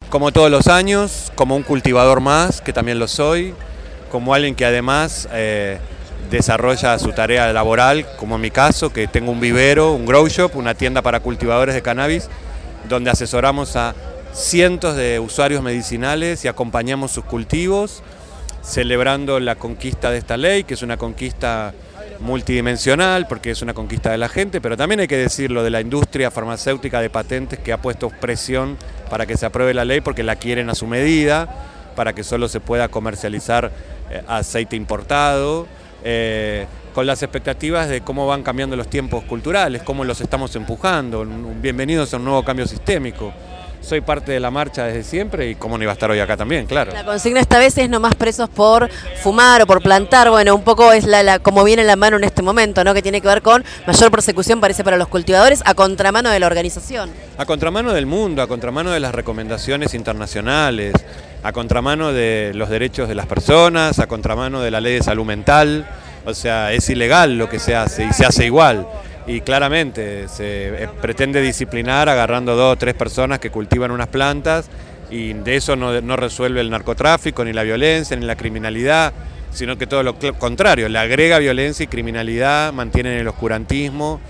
Como todos los años, como un cultivador más, que también lo soy, como alguien que además desarrolla su tarea laboral, como en mi caso, que tengo un vivero, un grow shop, una tienda para cultivadores de cannabis, donde asesoramos a cientos de usuarios medicinales y acompañamos sus cultivos, celebrando la conquista de esta ley, que es una conquista multidimensional, porque es una conquista de la gente, pero también hay que decirlo de la industria farmacéutica de patentes, que ha puesto presión para que se apruebe la ley, porque la quieren a su medida, para que solo se pueda comercializar aceite importado, con las expectativas de cómo van cambiando los tiempos culturales, cómo los estamos empujando. Bienvenidos a un nuevo cambio sistémico. Soy parte de la marcha desde siempre y cómo no iba a estar hoy acá también, claro. La consigna esta vez es no más presos por fumar o por plantar. Bueno, un poco es como viene la mano en este momento, ¿no? Que tiene que ver con mayor persecución, parece, para los cultivadores, a contramano de la organización. A contramano del mundo, a contramano de las recomendaciones internacionales, a contramano de los derechos de las personas, a contramano de la ley de salud mental. O sea, es ilegal lo que se hace y se hace igual. Y claramente se pretende disciplinar agarrando 2 o 3 personas que cultivan unas plantas, y de eso no resuelve el narcotráfico, ni la violencia, ni la criminalidad, sino que todo lo contrario, le agrega violencia y criminalidad, mantienen el oscurantismo.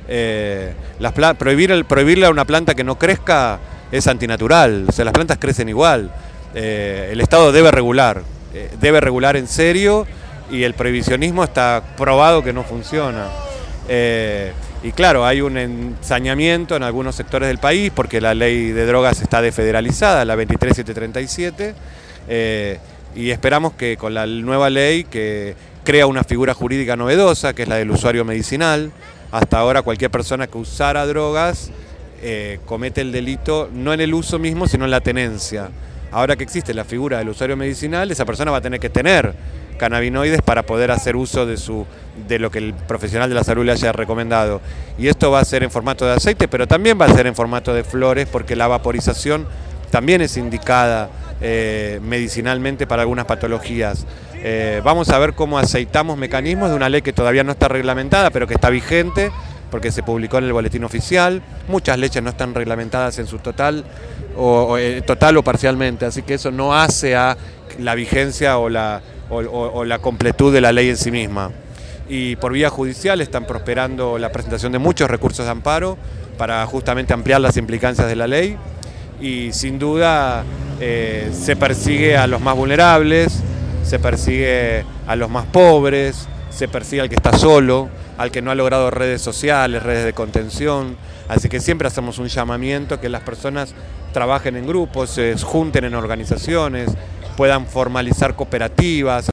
Prohibirle a una planta que no crezca es antinatural, o sea, las plantas crecen igual. El Estado debe regular en serio, y el prohibicionismo está probado que no funciona. Y claro, hay un ensañamiento en algunos sectores del país porque la ley de drogas está desfederalizada, la 23737, y esperamos que con la nueva ley, que crea una figura jurídica novedosa, que es la del usuario medicinal. Hasta ahora cualquier persona que usara drogas comete el delito no en el uso mismo, sino en la tenencia. Ahora que existe la figura del usuario medicinal, esa persona va a tener que tener cannabinoides para poder hacer uso de lo que el profesional de la salud le haya recomendado. Y esto va a ser en formato de aceite, pero también va a ser en formato de flores, porque la vaporización también es indicada medicinalmente para algunas patologías. Vamos a ver cómo aceitamos mecanismos de una ley que todavía no está reglamentada, pero que está vigente, porque se publicó en el boletín oficial. Muchas leyes no están reglamentadas en su total o parcialmente, así que eso no hace a la vigencia o la completud de la ley en sí misma. Y por vía judicial están prosperando la presentación de muchos recursos de amparo para justamente ampliar las implicancias de la ley, y sin duda se persigue a los más vulnerables, se persigue a los más pobres, se persigue al que está solo, al que no ha logrado redes sociales, redes de contención. Así que siempre hacemos un llamamiento a que las personas trabajen en grupos, se junten en organizaciones, puedan formalizar cooperativas.